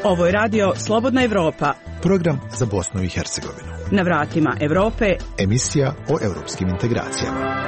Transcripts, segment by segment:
Ovo je radio Slobodna Evropa. Program za Bosnu i Hercegovinu. Na vratima Evrope. Emisija o europskim integracijama.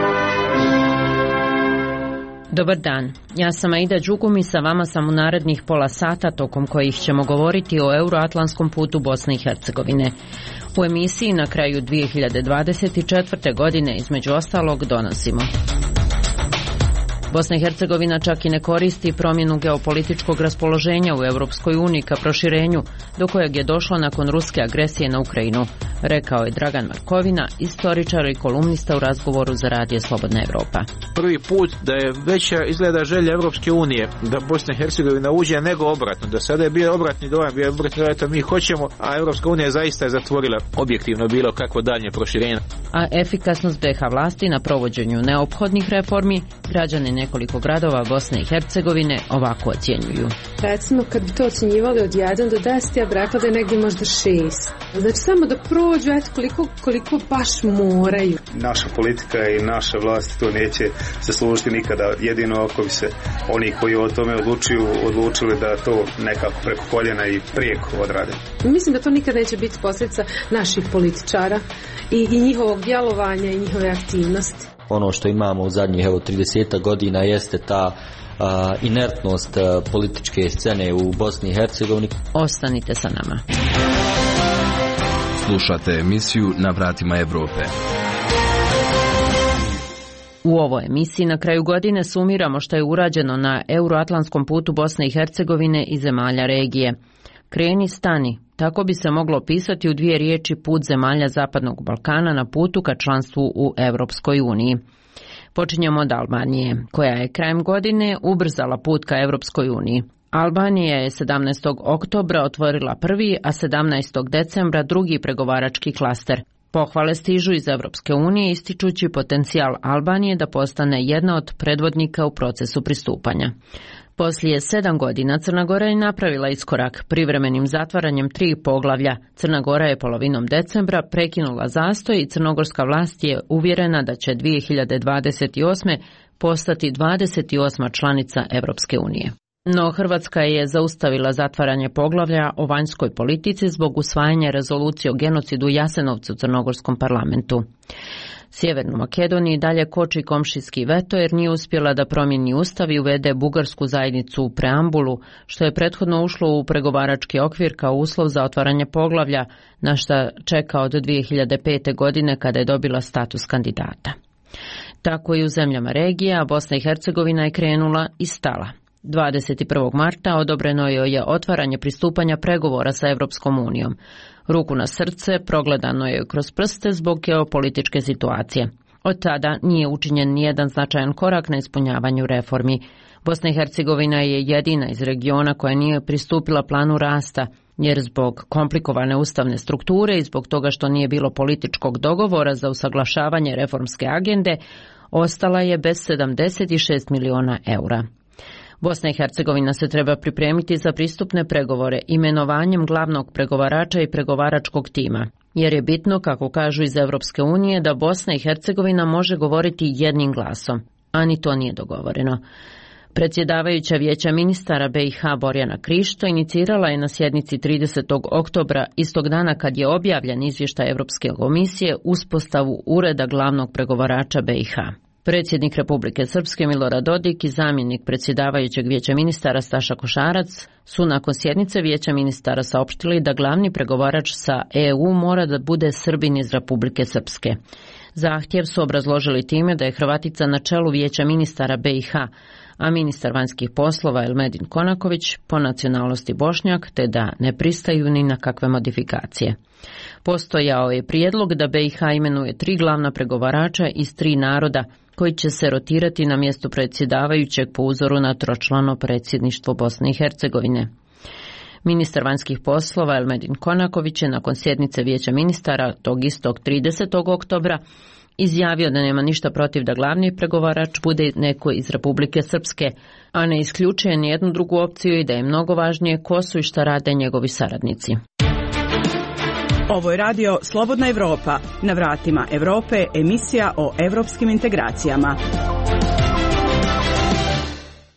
Dobar dan, ja sam Aida Đugum i sa vama sam u narednih pola sata tokom kojih ćemo govoriti o euroatlantskom putu Bosne i Hercegovine. U emisiji na kraju 2024. godine između ostalog donosimo: Bosna i Hercegovina čak i ne koristi promjenu geopolitičkog raspoloženja u Europskoj uniji ka proširenju, do kojeg je došlo nakon ruske agresije na Ukrajinu, rekao je Dragan Markovina, istoričar i kolumnista u razgovoru za Radio Slobodna Evropa. Prvi put da je veća izgleda želja Europske unije da Bosna i Hercegovina uđe nego obratno. Do sada je bio obratni dojam, bio obratni dojam, to mi hoćemo, a Europska unija zaista je zatvorila objektivno bilo kakvo daljnje proširenje. A efikasnost BiH vlasti na provođenju neophodnih reformi građani nekoliko gradova Bosne i Hercegovine ovako ocjenjuju. Recimo, kad bi to ocjenjivali od 1 do 10, ja bi rekla da je negdje možda 6. Znači, samo da prođu, eto, koliko baš moraju. Naša politika i naša vlast to neće zaslužiti nikada. Jedino ako bi se oni koji o tome odlučili da to nekako preko koljena i prijeko odrade. Mislim da to nikada neće biti posljedica naših političara i njihovog djelovanja i njihove aktivnosti. Ono što imamo u zadnjih 30 godina jeste ta inertnost političke scene u Bosni i Hercegovini. Ostanite sa nama. Slušate emisiju Na vratima Evrope. U ovoj emisiji na kraju godine sumiramo što je urađeno na euroatlantskom putu Bosne i Hercegovine i zemalja regije. Kreni, stani. Tako bi se moglo opisati u 2 riječi put zemalja Zapadnog Balkana na putu ka članstvu u Europskoj uniji. Počinjemo od Albanije, koja je krajem godine ubrzala put ka Europskoj uniji. Albanija je 17. oktobra otvorila prvi, a 17. decembra drugi pregovarački klaster. Pohvale stižu iz Europske unije ističući potencijal Albanije da postane jedna od predvodnika u procesu pristupanja. Poslije 7 godina Crna Gora je napravila iskorak privremenim zatvaranjem 3 poglavlja. Crna Gora je polovinom decembra prekinula zastoj i crnogorska vlast je uvjerena da će 2028. postati 28. članica Europske unije. No Hrvatska je zaustavila zatvaranje poglavlja o vanjskoj politici zbog usvajanja rezolucije o genocidu u Jasenovcu u crnogorskom parlamentu. Sjevernu Makedoniju dalje koči komšijski veto jer nije uspjela da promijeni ustav i uvede bugarsku zajednicu u preambulu, što je prethodno ušlo u pregovarački okvir kao uslov za otvaranje poglavlja, na šta čeka od 2005. godine kada je dobila status kandidata. Tako i u zemljama regije, a Bosna i Hercegovina je krenula i stala. 21. marta odobreno je otvaranje pristupanja pregovora sa Europskom unijom. Ruku na srce, progledano je kroz prste zbog geopolitičke situacije. Od tada nije učinjen nijedan značajan korak na ispunjavanju reformi. Bosna i Hercegovina je jedina iz regiona koja nije pristupila planu rasta, jer zbog komplikovane ustavne strukture i zbog toga što nije bilo političkog dogovora za usaglašavanje reformske agende, ostala je bez 76 miliona eura. Bosna i Hercegovina se treba pripremiti za pristupne pregovore imenovanjem glavnog pregovarača i pregovaračkog tima, jer je bitno, kako kažu iz Europske unije, da Bosna i Hercegovina može govoriti jednim glasom, a ni to nije dogovoreno. Predsjedavajuća Vijeća ministara BiH Borjana Krišto inicirala je na sjednici 30. oktobra, istog dana kad je objavljen izvještaj Europske komisije, uspostavu ureda glavnog pregovarača BiH. Predsjednik Republike Srpske Milorad Dodik i zamjenik predsjedavajućeg Vijeća ministara Staša Košarac su nakon sjednice Vijeća ministara saopštili da glavni pregovarač sa EU mora da bude Srbin iz Republike Srpske. Zahtjev su obrazložili time da je Hrvatica na čelu Vijeća ministara BiH, a ministar vanjskih poslova Elmedin Konaković po nacionalnosti Bošnjak, te da ne pristaju ni na kakve modifikacije. Postojao je prijedlog da BiH imenuje 3 glavna pregovarača iz 3 naroda, koji će se rotirati na mjestu predsjedavajućeg po uzoru na tročlano predsjedništvo Bosne i Hercegovine. Ministar vanjskih poslova Elmedin Konaković je nakon sjednice Vijeća ministara tog istog 30. oktobra izjavio da nema ništa protiv da glavni pregovarač bude neko iz Republike Srpske, a ne isključuje nijednu drugu opciju i da je mnogo važnije ko su i šta rade njegovi saradnici. Ovo je radio Slobodna Evropa. Na vratima Evrope, emisija o evropskim integracijama.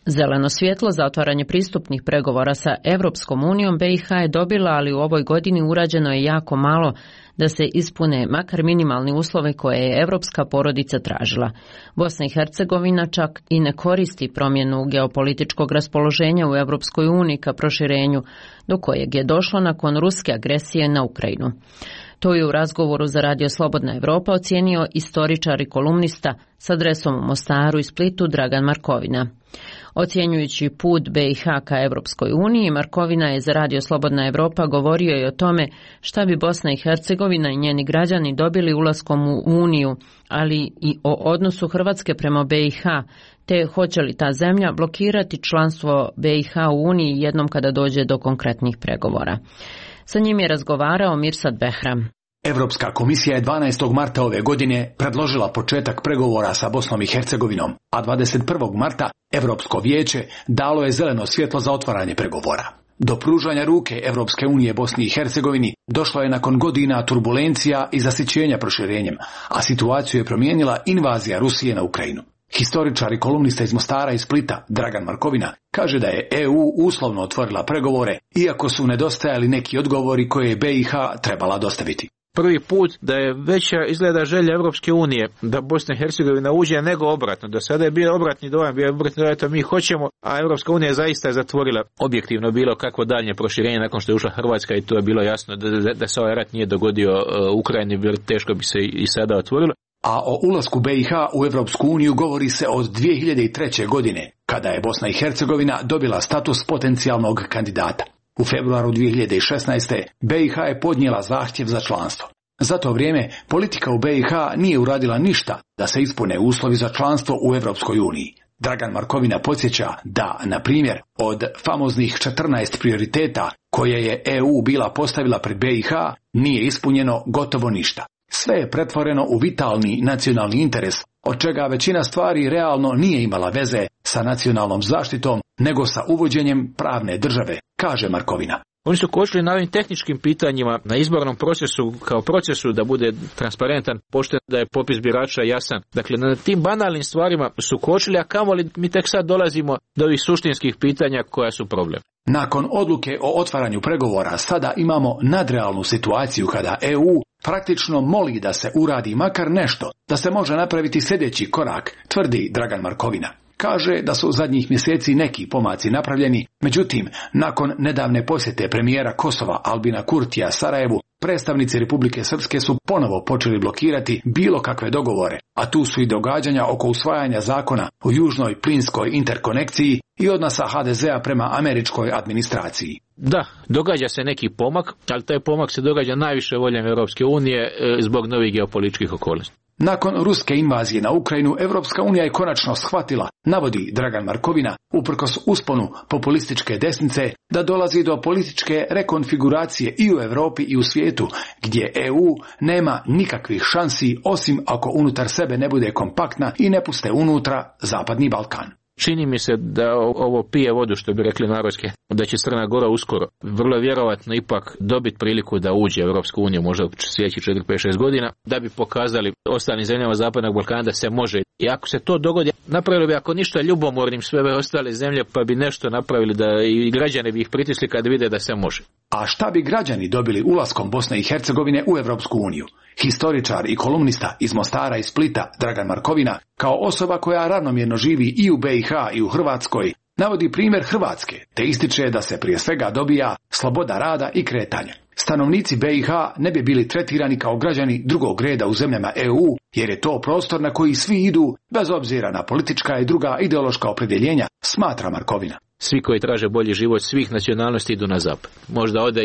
Zeleno svjetlo za otvaranje pristupnih pregovora sa Europskom unijom BiH je dobila, ali u ovoj godini urađeno je jako malo da se ispune makar minimalni uslovi koje je evropska porodica tražila. Bosna i Hercegovina čak i ne koristi promjenu geopolitičkog raspoloženja u Europskoj uniji ka proširenju, do kojeg je došlo nakon ruske agresije na Ukrajinu. To je u razgovoru za Radio Slobodna Evropa ocijenio istoričar i kolumnista s adresom u Mostaru i Splitu Dragan Markovina. Ocjenjujući put BiH ka Europskoj uniji, Markovina je za Radio Slobodna Evropa govorio i o tome šta bi Bosna i Hercegovina i njeni građani dobili ulaskom u Uniju, ali i o odnosu Hrvatske prema BiH, te hoće li ta zemlja blokirati članstvo BiH u Uniji jednom kada dođe do konkretnih pregovora. Sa njim je razgovarao Mirsad Behram. Europska komisija je 12. marta ove godine predložila početak pregovora sa Bosnom i Hercegovinom, a 21. marta Europsko vijeće dalo je zeleno svjetlo za otvaranje pregovora. Do pružanja ruke Europske unije Bosni i Hercegovini došlo je nakon godina turbulencija i zasićenja proširenjem, a situaciju je promijenila invazija Rusije na Ukrajinu. Historičar i kolumnista iz Mostara i Splita Dragan Markovina kaže da je EU uslovno otvorila pregovore, iako su nedostajali neki odgovori koje je BiH trebala dostaviti. Prvi put da je veća izgleda želja Europske unije da Bosna i Hercegovina uđe nego obratno. Do sada je bio obratni dojam, eto mi hoćemo, a Europska unija zaista je zatvorila objektivno bilo kakvo daljnje proširenje nakon što je ušla Hrvatska i to je bilo jasno da se ovaj rat nije dogodio Ukrajini, teško bi se i sada otvorilo. A o ulasku BiH u Europsku uniju govori se od 2003. godine, kada je Bosna i Hercegovina dobila status potencijalnog kandidata. U februaru 2016. BiH je podnijela zahtjev za članstvo. Za to vrijeme politika u BiH nije uradila ništa da se ispune uslovi za članstvo u Europskoj uniji. Dragan Markovina podsjeća da, na primjer, od famoznih 14 prioriteta koje je EU bila postavila pred BiH nije ispunjeno gotovo ništa. Sve je pretvoreno u vitalni nacionalni interes, od čega većina stvari realno nije imala veze sa nacionalnom zaštitom, nego sa uvođenjem pravne države, kaže Markovina. Oni su kočili na ovim tehničkim pitanjima, na izbornom procesu, kao procesu da bude transparentan, pošten, da je popis birača jasan. Dakle, na tim banalnim stvarima su kočili, a kamoli mi tek sad dolazimo do ovih suštinskih pitanja koja su problem. Nakon odluke o otvaranju pregovora sada imamo nadrealnu situaciju kada EU praktično moli da se uradi makar nešto, da se može napraviti sljedeći korak, tvrdi Dragan Markovina. Kaže da su zadnjih mjeseci neki pomaci napravljeni, međutim, nakon nedavne posjete premijera Kosova Albina Kurtija Sarajevu, predstavnici Republike Srpske su ponovo počeli blokirati bilo kakve dogovore, a tu su i događanja oko usvajanja zakona o južnoj plinskoj interkonekciji i odnosa HDZ-a prema američkoj administraciji. Da, događa se neki pomak, ali taj pomak se događa najviše voljem Europske unije zbog novih geopolitičkih okolnosti. Nakon ruske invazije na Ukrajinu, Europska unija je konačno shvatila, navodi Dragan Markovina, uprkos usponu populističke desnice, da dolazi do političke rekonfiguracije i u Europi i u svijetu, gdje EU nema nikakvih šansi osim ako unutar sebe ne bude kompaktna i ne puste unutra Zapadni Balkan. Čini mi se da ovo pije vodu, što bi rekli narodski, da će Crna Gora uskoro, vrlo vjerovatno ipak dobiti priliku da uđe u Europsku uniju, možda u sljedećih 4-5-6 godina, da bi pokazali ostalim zemljama Zapadnog Balkana da se može. I ako se to dogodi, napravili bi ako ništa ljubomornim sve ove ostale zemlje, pa bi nešto napravili da i građani bi ih pritisli kad vide da se može. A šta bi građani dobili ulaskom Bosne i Hercegovine u Europsku uniju? Historičar i kolumnista iz Mostara i Splita Dragan Markovina, kao osoba koja ravnomjerno živi i u BiH i u Hrvatskoj, navodi primjer Hrvatske, te ističe da se prije svega dobija sloboda rada i kretanja. Stanovnici BiH ne bi bili tretirani kao građani drugog reda u zemljama EU, jer je to prostor na koji svi idu, bez obzira na politička i druga ideološka opredjeljenja, smatra Markovina. Svi koji traže bolji život svih nacionalnosti idu na zapad. Možda ode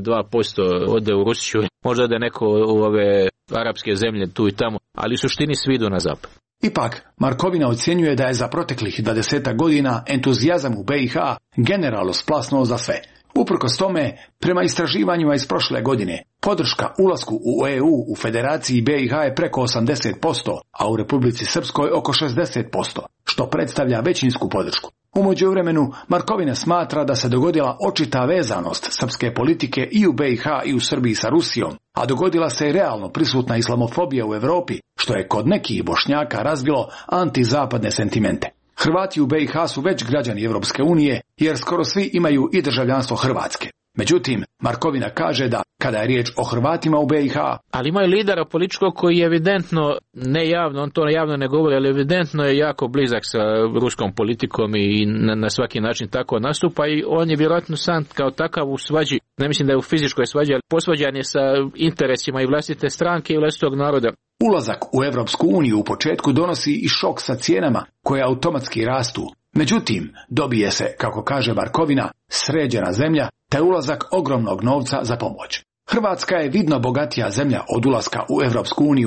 1-2% ode u Rusiju, možda ode neko u ove arapske zemlje tu i tamo, ali u suštini svi idu na zapad. Ipak, Markovina ocjenjuje da je za proteklih 20 godina entuzijazam u BiH generalno splasnuo za sve. Uprkos tome, prema istraživanjima iz prošle godine, podrška ulasku u EU u Federaciji BiH je preko 80%, a u Republici Srpskoj oko 60%, što predstavlja većinsku podršku. U međuvremenu, Markovina smatra da se dogodila očita vezanost srpske politike i u BiH i u Srbiji sa Rusijom, a dogodila se i realno prisutna islamofobija u Europi, što je kod nekih Bošnjaka razbilo antizapadne sentimente. Hrvati u BiH su već građani Europske unije jer skoro svi imaju i državljanstvo Hrvatske. Međutim, Markovina kaže da kada je riječ o Hrvatima u BiH, ali ima i lidera političkog koji je evidentno, ne javno, on to javno ne govori, ali evidentno je jako blizak sa ruskom politikom i na svaki način tako nastupa i on je vjerojatno sam kao takav u svađi, ne mislim da je u fizičkoj svađi, ali posvađan je sa interesima i vlastite stranke i vlastitog naroda. Ulazak u Europsku uniju u početku donosi i šok sa cijenama koje automatski rastu. Međutim, dobije se, kako kaže Markovina, sređena zemlja, te ulazak ogromnog novca za pomoć. Hrvatska je vidno bogatija zemlja od ulaska u Europsku uniju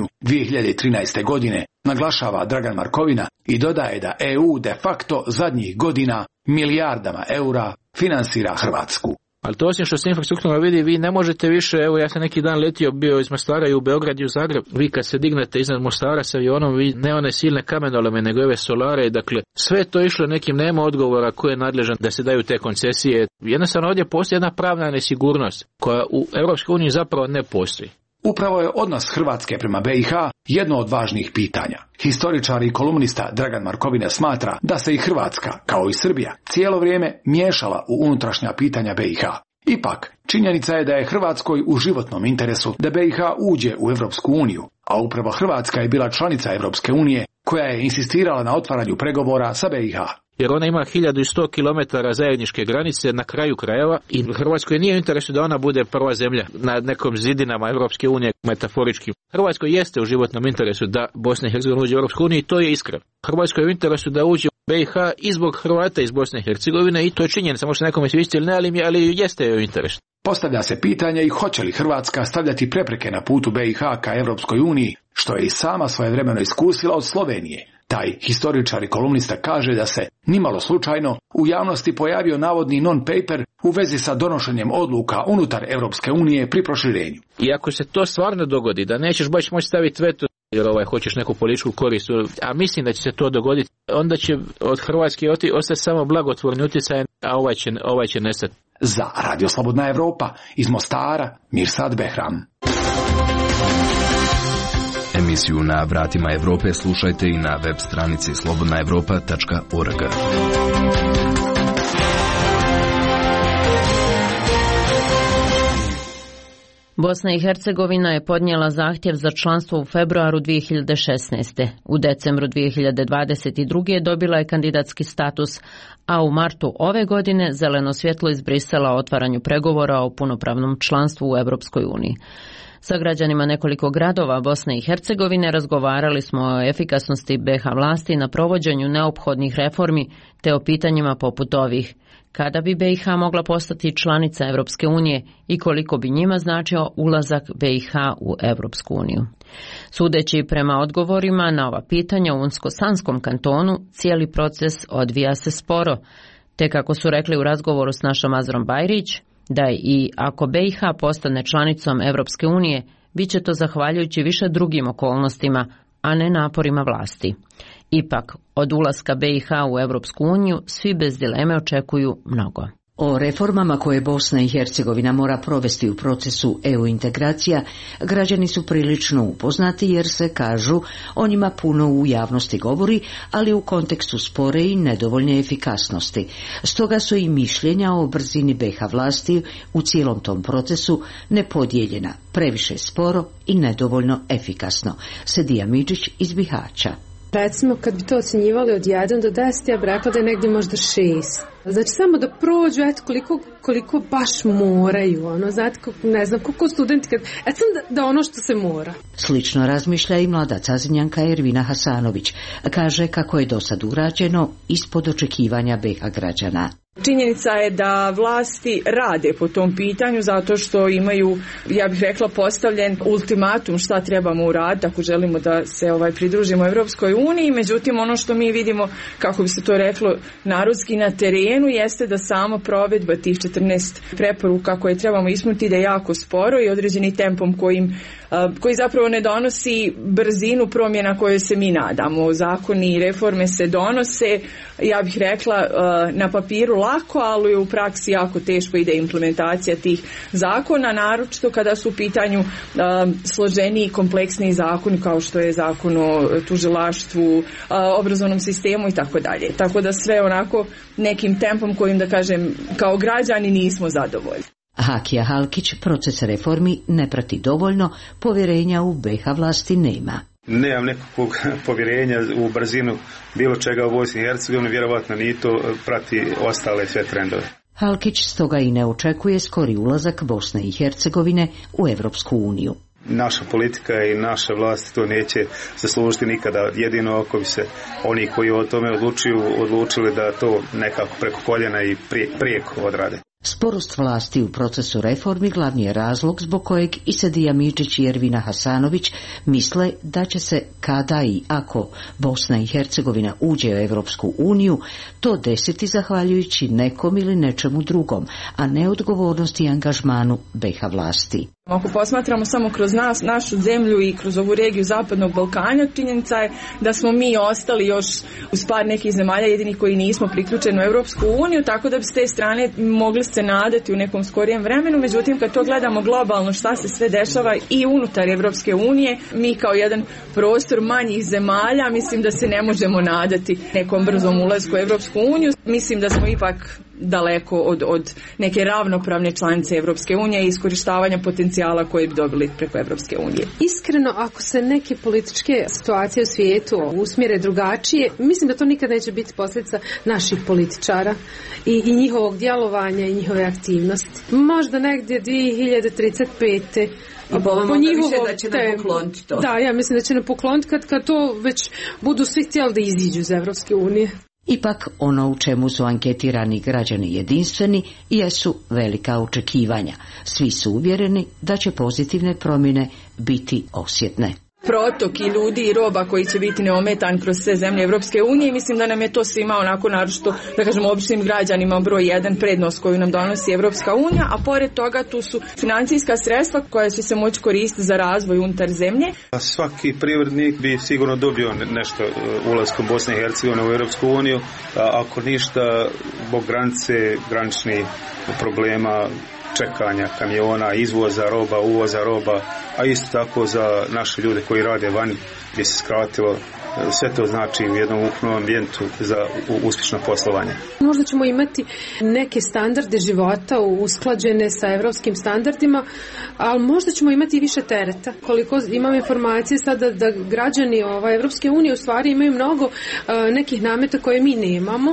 2013. godine, naglašava Dragan Markovina i dodaje da EU de facto zadnjih godina milijardama eura finansira Hrvatsku. Ali to osim što se infrastrukturno vidi, vi ne možete više, evo ja sam neki dan letio, bio iz Mostara i u Beograd i u Zagreb, vi kad se dignete iznad Mostara sa avionom, vi ne one silne kamenolome, nego ove solare, dakle sve to išlo nekim, nema odgovora ko je nadležan da se daju te koncesije. Jednostavno ovdje postoji jedna pravna nesigurnost koja u EU zapravo ne postoji. Upravo je odnos Hrvatske prema BiH jedno od važnih pitanja. Historičar i kolumnista Dragan Markovina smatra da se i Hrvatska, kao i Srbija, cijelo vrijeme miješala u unutrašnja pitanja BiH. Ipak, činjenica je da je Hrvatskoj u životnom interesu da BiH uđe u Europsku uniju, a upravo Hrvatska je bila članica Europske unije koja je insistirala na otvaranju pregovora sa BiH. Jer ona ima 1100 km zajedničke granice na kraju krajeva i Hrvatskoj nije u interesu da ona bude prva zemlja na nekom zidinama Europske unije, metaforički. Hrvatskoj jeste u životnom interesu da Bosna i Hercegovina uđe u Europsku uniju i to je iskreno. Hrvatskoj je u interesu da uđe u BiH i zbog Hrvata iz Bosne i Hercegovine i to je činjenica, možda nekome sviđati ili ne, ali jeste joj interes. Postavlja se pitanje i hoće li Hrvatska stavljati prepreke na putu BiH ka Europskoj uniji, što je i sama svojevremeno iskusila od Slovenije. Taj historičar i kolumnista kaže da se, nimalo slučajno, u javnosti pojavio navodni non-paper u vezi sa donošenjem odluka unutar Europske unije pri proširenju. I ako se to stvarno dogodi, da nećeš baš moći staviti veto, jer hoćeš neku političku korist, a mislim da će se to dogoditi, onda će od Hrvatske ostati samo blagotvorni utjecaj, a ovaj će nestati. Za Radio Slobodna Evropa iz Mostara, Mirsad Behram. Emisiju Na vratima Evrope slušajte i na web stranici slobodnaevropa.org. Bosna i Hercegovina je podnijela zahtjev za članstvo u februaru 2016. U decembru 2022. dobila je kandidatski status, a u martu ove godine zeleno svjetlo iz Brisela o otvaranju pregovora o punopravnom članstvu u Europskoj uniji. Sa građanima nekoliko gradova Bosne i Hercegovine razgovarali smo o efikasnosti BiH vlasti na provođenju neophodnih reformi te o pitanjima poput ovih. Kada bi BiH mogla postati članica Europske unije i koliko bi njima značio ulazak BiH u Europsku uniju. Sudeći prema odgovorima na ova pitanja u Unsko-Sanskom kantonu, cijeli proces odvija se sporo, te kako su rekli u razgovoru s našom Azrom Bajrić, da i ako BiH postane članicom Europske unije, bit će to zahvaljujući više drugim okolnostima, a ne naporima vlasti. Ipak, od ulaska BiH u Europsku uniju svi bez dileme očekuju mnogo. O reformama koje Bosna i Hercegovina mora provesti u procesu EU integracija, građani su prilično upoznati jer se, kažu, o njima puno u javnosti govori, ali u kontekstu spore i nedovoljne efikasnosti. Stoga su i mišljenja o brzini BiH vlasti u cijelom tom procesu nepodijeljena, previše sporo i nedovoljno efikasno. Sedija Midžić iz Bihaća. Recimo, kad bi to ocjenjivali od 1 do 10, ja bi rekla da je negdje možda 6. Znači, samo da prođu, eto, koliko baš moraju, znate, ne znam, koliko studenti, da ono što se mora. Slično razmišlja i mlada cazinjanka Ervina Hasanović. Kaže kako je do sad urađeno ispod očekivanja BiH građana. Činjenica je da vlasti rade po tom pitanju zato što imaju, ja bih rekla, postavljen ultimatum šta trebamo uraditi ako želimo da se pridružimo Europskoj uniji. Međutim, ono što mi vidimo, kako bi se to reklo narodski, na terenu jeste da sama provedba tih 14 preporuka koje trebamo ispuniti da je jako sporo i određeni tempom kojim koji zapravo ne donosi brzinu promjena koje se mi nadamo. Zakoni i reforme se donose, ja bih rekla, na papiru lako, ali u praksi jako teško ide implementacija tih zakona, naročito kada su u pitanju složeniji i kompleksniji zakoni kao što je zakon o tužilaštvu, obrazovnom sistemu i tako dalje. Tako da sve onako nekim tempom kojim, da kažem, kao građani nismo zadovoljni. Hakija Halkić proces reformi ne prati dovoljno, povjerenja u BiH vlasti nema. Nemam nekakvog povjerenja u brzinu bilo čega u Bosni i Hercegovini, vjerovatno ni to prati ostale sve trendove. Halkić stoga i ne očekuje skori ulazak Bosne i Hercegovine u Europsku uniju. Naša politika i naša vlast to neće zaslužiti nikada. Jedino ako bi se oni koji o tome odlučili da to nekako preko koljena i prijeko odrade. Sporost vlasti u procesu reformi glavni je razlog zbog kojeg i Sedija Midžić i Ervina Hasanović misle da će se kada i ako Bosna i Hercegovina uđe u Europsku uniju to desiti zahvaljujući nekom ili nečemu drugom, a ne odgovornosti i angažmanu BiH vlasti. Ako posmatramo samo kroz našu zemlju i kroz ovu regiju Zapadnog Balkana, činjenica je da smo mi ostali još uz par nekih zemalja jedinih koji nismo priključeni u Europsku uniju, tako da bi s te strane mogli se nadati u nekom skorijem vremenu. Međutim, kad to gledamo globalno šta se sve dešava i unutar Europske unije, mi kao jedan prostor manjih zemalja, mislim da se ne možemo nadati nekom brzom ulasku u Europsku uniju. Mislim da smo ipak daleko od neke ravnopravne članice Europske unije i iskorištavanja potencijala koje bi dobili preko Europske unije. Iskreno, ako se neke političke situacije u svijetu usmjere drugačije, mislim da to nikad neće biti posljedica naših političara i njihovog djelovanja i njihove aktivnosti. Možda negdje 2035. I po više da će ne pokloniti to. Da, ja mislim da će ne pokloniti kad to već budu svi htjeli da iziđu iz Europske unije. Ipak ono u čemu su anketirani građani jedinstveni jesu velika očekivanja. Svi su uvjereni da će pozitivne promjene biti osjetne. Protok i ljudi i roba koji će biti neometan kroz sve zemlje Europske unije i mislim da nam je to svima onako naročito, da kažemo, običnim građanima broj jedan prednost koju nam donosi Europska unija, a pored toga tu su financijska sredstva koja će se moći koristiti za razvoj unutar zemlje. Svaki privrednik bi sigurno dobio nešto ulaskom Bosne i Hercegovine u Europsku uniju, ako ništa zbog granice, graničnih problema, čekanja kamiona, izvoza roba, uvoza roba, a isto tako za naše ljude koji rade vani gdje se skratilo. Sve to znači u jednom ukupnom ambijentu za uspješno poslovanje. Možda ćemo imati neke standarde života usklađene sa evropskim standardima, ali možda ćemo imati i više tereta. Koliko imam informacije sada da građani Evropske unije u stvari imaju mnogo nekih nameta koje mi nemamo.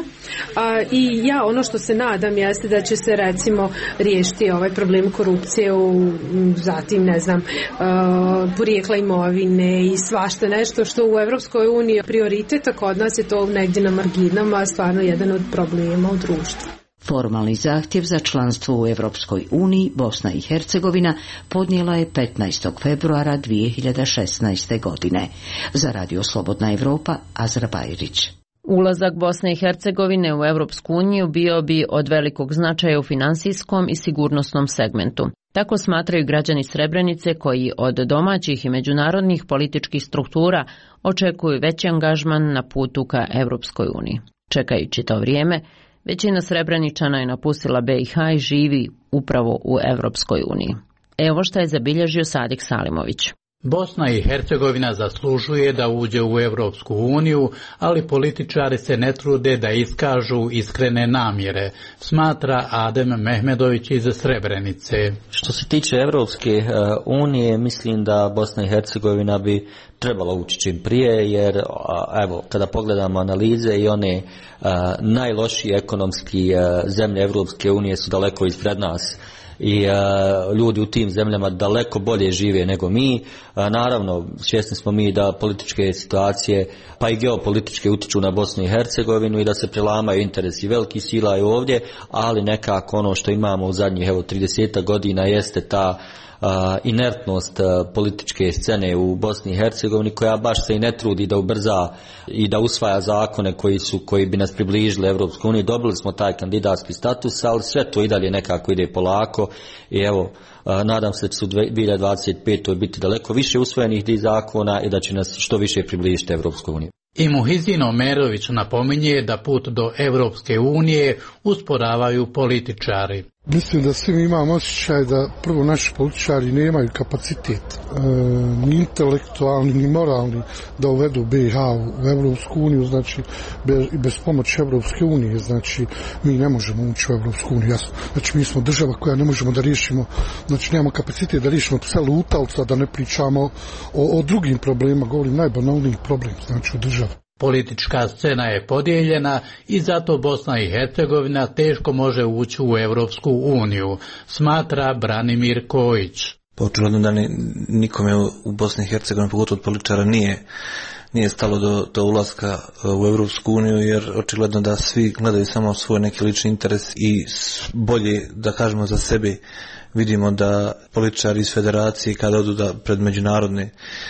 I ja ono što se nadam jeste da će se recimo riješiti ovaj problem korupcije, zatim ne znam, porijekla imovine i svašta nešto što u Evropskoj uniji prioriteta, kod nas je to negdje na marginama, stvarno jedan od problema u društvu. Formalni zahtjev za članstvo u Europskoj uniji Bosna i Hercegovina podnijela je 15. februara 2016. godine. Za Radio Slobodna Evropa, Azra Bajrić. Ulazak Bosne i Hercegovine u Europsku uniju bio bi od velikog značaja u finansijskom i sigurnosnom segmentu. Tako smatraju građani Srebrenice koji od domaćih i međunarodnih političkih struktura očekuju veći angažman na putu ka Europskoj uniji. Čekajući to vrijeme, većina Srebreničana je napustila BiH i živi upravo u Europskoj uniji. Evo što je zabilježio Sadik Salimović. Bosna i Hercegovina zaslužuje da uđe u Europsku uniju, ali političari se ne trude da iskažu iskrene namjere, smatra Adem Mehmedović iz Srebrenice. Što se tiče Europske unije, mislim da Bosna i Hercegovina bi trebala ući čim prije, jer evo, kada pogledamo analize i one najlošije ekonomski zemlje Europske unije su daleko ispred nas. I ljudi u tim zemljama daleko bolje žive nego mi. Naravno, svjesni smo mi da političke situacije pa i geopolitičke utiču na Bosnu i Hercegovinu i da se prelamaju interesi velikih sila i ovdje, ali nekako ono što imamo u zadnjih 30 godina jeste ta inertnost političke scene u Bosni i Hercegovini koja baš se i ne trudi da ubrza i da usvaja zakone koji bi nas približili Europskoj uniji. Dobili smo taj kandidatski status, ali sve to i dalje nekako ide polako i evo Nadam se da će u 2025. biti daleko više usvojenih zakona i da će nas što više približiti Evropskoj uniji. I Muhizin Omerović napominje da put do Evropske unije usporavaju političari. Mislim da svi imamo osjećaj da prvo naši političari nemaju kapacitet ni intelektualni ni moralni da uvedu BiH u Evropsku uniju, znači bez pomoći Evropske unije, znači mi ne možemo ući u Evropsku uniju, jasno. Znači mi smo država koja ne možemo da riješimo, znači nemamo kapacitet da riješimo pse lutalca, da ne pričamo o drugim problemima, govorim najbanalniji problem, znači u državi. Politička scena je podijeljena i zato Bosna i Hercegovina teško može ući u Evropsku uniju, smatra Branimir Kojić. Očigledno da nikome u Bosni i Hercegovini, pogotovo od političara, nije stalo do ulaska u Evropsku uniju, jer očigledno da svi gledaju samo svoj neki lični interes i bolje, da kažemo, za sebe. Vidimo da političari iz federacije kada odu da pred međunarodne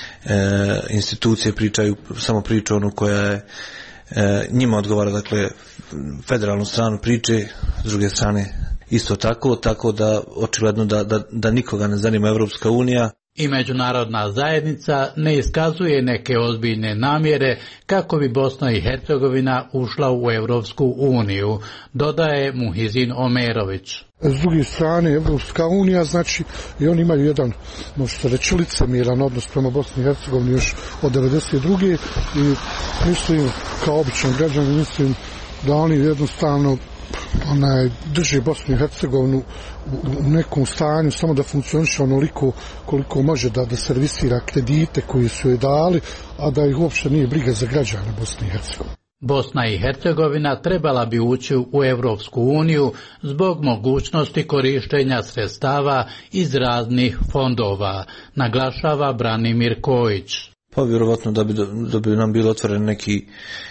institucije samo priču onu koja je njima odgovara, dakle federalnu stranu priče, s druge strane isto tako da očigledno da nikoga ne zanima Evropska unija. I međunarodna zajednica ne iskazuje neke ozbiljne namjere kako bi Bosna i Hercegovina ušla u Evropsku uniju, dodaje Muhizin Omerović. S druge strane, Evropska unija, znači, i oni imaju jedan, može se reći, licemjeran odnos prema Bosni i Hercegovini još od 1992. i mislim, kao običan građan, mislim da oni jednostavno drži Bosnu i Hercegovinu u nekom stanju samo da funkcioniše onoliko koliko može da servisira kredite koji su joj dali, a da ih uopće nije briga za građane Bosne i Hercegovine. Bosna i Hercegovina trebala bi ući u Evropsku uniju zbog mogućnosti korištenja sredstava iz raznih fondova, naglašava Branimir Kojić. Pa vjerovatno da bi nam bilo otvoreni neki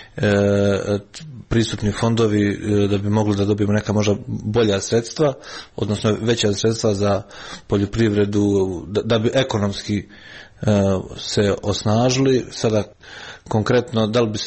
pristupni fondovi, da bi mogli da dobijemo neka možda bolja sredstva, odnosno veća sredstva za poljoprivredu, da bi ekonomski se osnažili. Sada konkretno, da li bi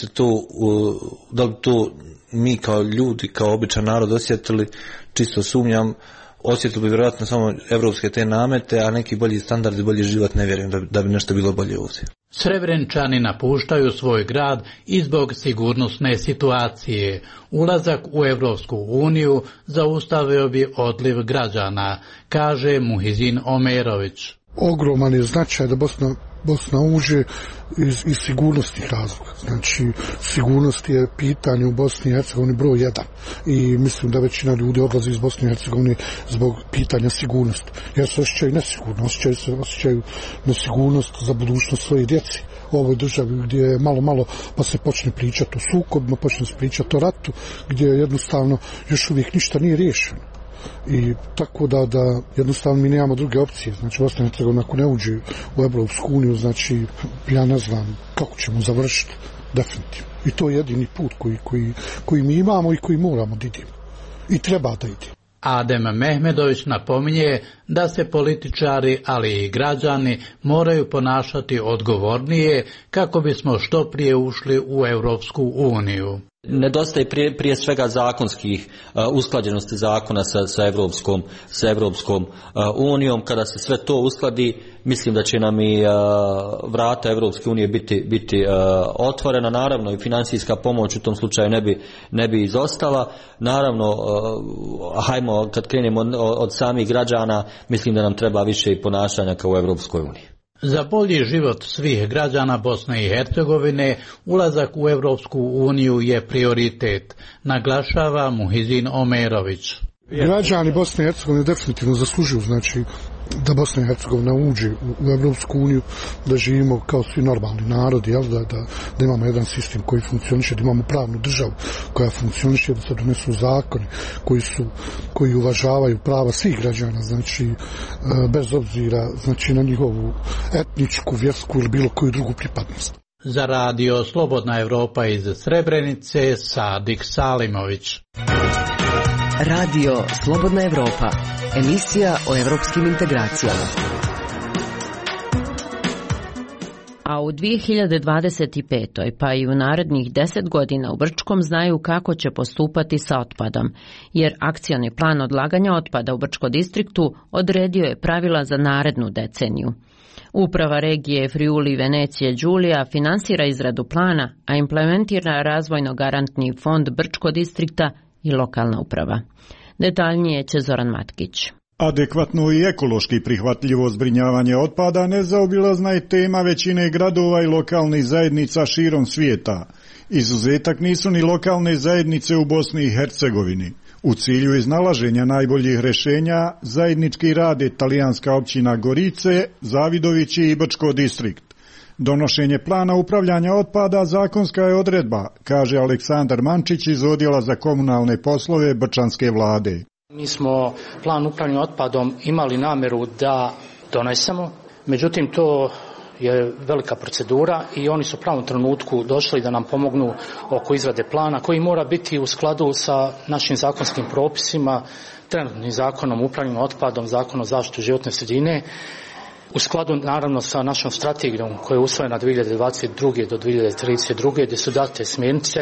to mi kao ljudi, kao običan narod osjetili, čisto sumnjam. Osjetili bi vjerojatno samo evropske te namete, a neki bolji standardi, bolji život ne vjerujem da bi nešto bilo bolje ovdje. Srebreničani napuštaju svoj grad i zbog sigurnosne situacije. Ulazak u Evropsku uniju zaustavio bi odliv građana, kaže Muhizin Omerović. Ogroman je značaj da Bosna uđe iz sigurnosnih razloga. Znači, sigurnost je pitanje u Bosni i Hercegovini broj 1. I mislim da većina ljudi odlazi iz Bosne i Hercegovine zbog pitanja sigurnosti. Jer se osjećaju nesigurno, osjećaju nesigurnost za budućnost svoje djece. U ovoj državi gdje je malo pa se počne pričati o sukobima, počne se pričati o ratu, gdje jednostavno još uvijek ništa nije riješeno. I tako da jednostavno mi nemamo druge opcije. Znači Bosna i Hercegovina ako ne uđe u Evropsku uniju, znači ja ne znam kako ćemo završiti definitivno. I to je jedini put koji mi imamo i koji moramo da idemo. I treba da idemo. Adem Mehmedović napominje da se političari, ali i građani moraju ponašati odgovornije kako bismo što prije ušli u Evropsku uniju. Nedostaje prije svega zakonskih usklađenosti zakona sa Evropskom unijom. Kada se sve to uskladi, mislim da će nam i vrata Evropske unije biti otvorena. Naravno i financijska pomoć u tom slučaju ne bi izostala. Naravno, hajmo kad krenemo od samih građana, mislim da nam treba više i ponašanja kao u Evropskoj uniji. Za bolji život svih građana Bosne i Hercegovine ulazak u Evropsku uniju je prioritet, naglašava Muhizin Omerović. Građani Bosne i Hercegovine definitivno zaslužuju, znači, da Bosna i Hercegovina uđe u Evropsku uniju, da živimo kao svi normalni narodi, da imamo jedan sistem koji funkcioniše, da imamo pravnu državu koja funkcioniše, da se donesu zakoni koji uvažavaju prava svih građana, znači bez obzira, znači, na njihovu etničku, vjersku ili bilo koju drugu pripadnost. Za radio Slobodna Evropa iz Srebrenice, Sadik Salimović. Radio Slobodna Evropa, emisija o evropskim integracijama. A u 2025. pa i u narednih 10 godina u Brčkom znaju kako će postupati sa otpadom, jer akcioni plan odlaganja otpada u Brčko distriktu odredio je pravila za narednu deceniju. Uprava regije Friuli Venecije Đulija finansira izradu plana, a implementira razvojno-garantni fond Brčko distrikta i lokalna uprava. Detaljnije će Zoran Matkić. Adekvatno i ekološki prihvatljivo zbrinjavanje otpada nezaobilazna je tema većine gradova i lokalnih zajednica širom svijeta. Izuzetak nisu ni lokalne zajednice u Bosni i Hercegovini. U cilju iznalaženja najboljih rješenja zajednički rade talijanska općina Gorice, Zavidovići i Brčko distrikt. Donošenje plana upravljanja otpada zakonska je odredba, kaže Aleksandar Mančić iz Odjela za komunalne poslove Brčanske vlade. Mi smo plan upravljanja otpadom imali namjeru da donesemo, međutim to je velika procedura i oni su u pravom trenutku došli da nam pomognu oko izrade plana koji mora biti u skladu sa našim zakonskim propisima, trenutnim zakonom o upravljanju otpadom, zakonom o zaštiti životne sredine, u skladu naravno sa našom strategijom koja je usvojena 2022. do 2032. gdje su date smjernice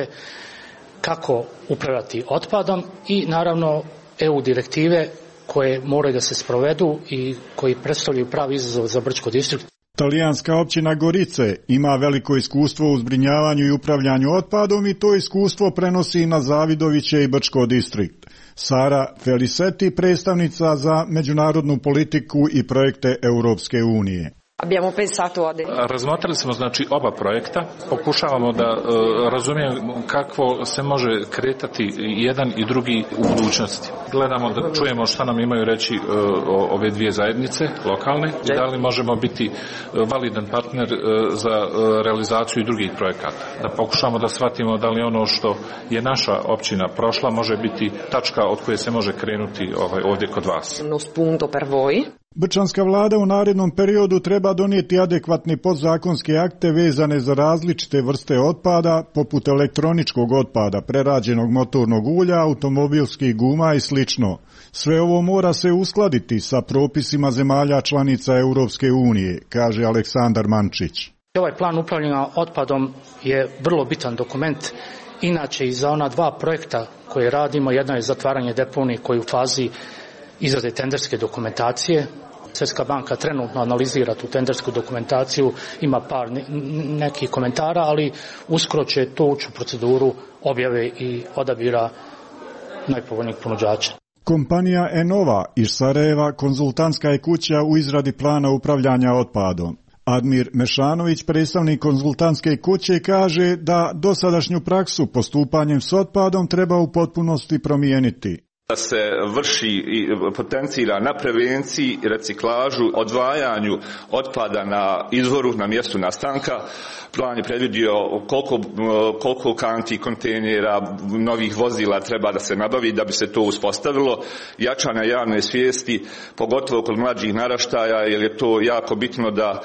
kako upravljati otpadom i naravno EU direktive koje moraju da se sprovedu i koji predstavljaju pravi izazov za Brčko distrikt. Talijanska općina Gorice ima veliko iskustvo u zbrinjavanju i upravljanju otpadom i to iskustvo prenosi na Zavidoviće i Brčko distrikt. Sara Feliceti, predstavnica za međunarodnu politiku i projekte Europske unije. Razmotrili smo znači oba projekta, pokušavamo da razumijemo kako se može kretati jedan i drugi u budućnosti. Gledamo da čujemo šta nam imaju reći ove dvije zajednice lokalne i da li možemo biti validan partner za realizaciju i drugih projekata. Da pokušamo da shvatimo da li ono što je naša općina prošla može biti tačka od koje se može krenuti ovdje kod vas. Brčanska vlada u narednom periodu treba donijeti adekvatne podzakonske akte vezane za različite vrste otpada, poput elektroničkog otpada, prerađenog motornog ulja, automobilskih guma i sl. Sve ovo mora se uskladiti sa propisima zemalja članica Europske unije, kaže Aleksandar Mančić. Ovaj plan upravljanja otpadom je vrlo bitan dokument. Inače i za ona dva projekta koje radimo, jedna je zatvaranje deponije koji je u fazi izrade tenderske dokumentacije. Svjetska banka trenutno analizira tu tendersku dokumentaciju, ima par nekih komentara, ali uskoro će to ući u proceduru objave i odabira najpovoljnijih ponuđača. Kompanija Enova iz Sarajeva konzultantska je kuća u izradi plana upravljanja otpadom. Admir Mešanović, predstavnik konzultantske kuće, kaže da dosadašnju praksu postupanjem s otpadom treba u potpunosti promijeniti. Da se vrši i potencira na prevenciji, reciklažu, odvajanju otpada na izvoru, na mjestu nastanka. Plan je predvidio koliko kanti, kontejnera, novih vozila treba da se nabavi da bi se to uspostavilo. Jačanja javne svijesti, pogotovo kod mlađih naraštaja, jer je to jako bitno da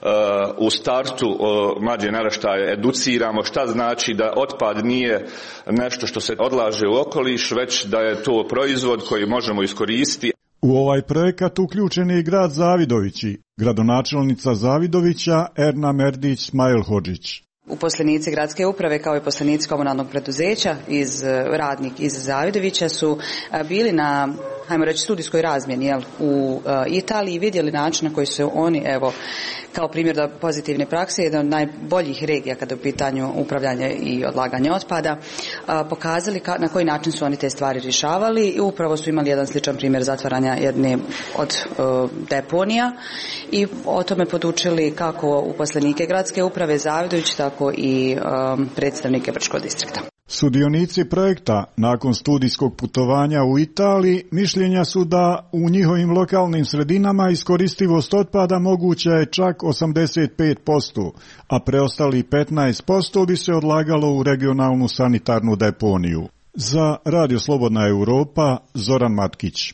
u startu mlađe naraštaje educiramo šta znači da otpad nije nešto što se odlaže u okoliš, već da je to proizvod koji možemo iskoristiti. U ovaj projekat uključen je i grad Zavidovići, gradonačelnica Zavidovića Erna Merdić Smajlhodžić. Uposlenici gradske uprave kao i uposlenici komunalnog preduzeća radnik iz Zavidovića su bili na, hajmo reći, studijskoj razmjeni u Italiji i vidjeli način na koji su oni, kao primjer da pozitivne prakse, jedna od najboljih regija kada je u pitanju upravljanje i odlaganje otpada, pokazali na koji način su oni te stvari rješavali i upravo su imali jedan sličan primjer zatvaranja jedne od deponija i o tome podučili kako uposlenike gradske uprave Zavidović, tako i predstavnike Brčkog distrikta. Sudionici projekta nakon studijskog putovanja u Italiji mišljenja su da u njihovim lokalnim sredinama iskoristivost otpada moguća je čak 85%, a preostali 15% bi se odlagalo u regionalnu sanitarnu deponiju. Za Radio Slobodna Europa, Zoran Matkić.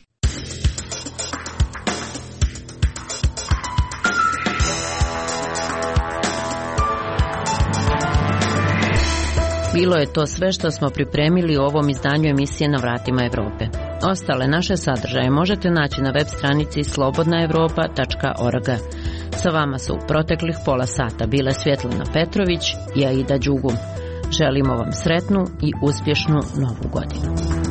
Bilo je to sve što smo pripremili u ovom izdanju emisije Na vratima Evrope. Ostale naše sadržaje možete naći na web stranici slobodnaevropa.org. Sa vama su proteklih pola sata bile Svjetlana Petrović i Aida Đugum. Želimo vam sretnu i uspješnu novu godinu.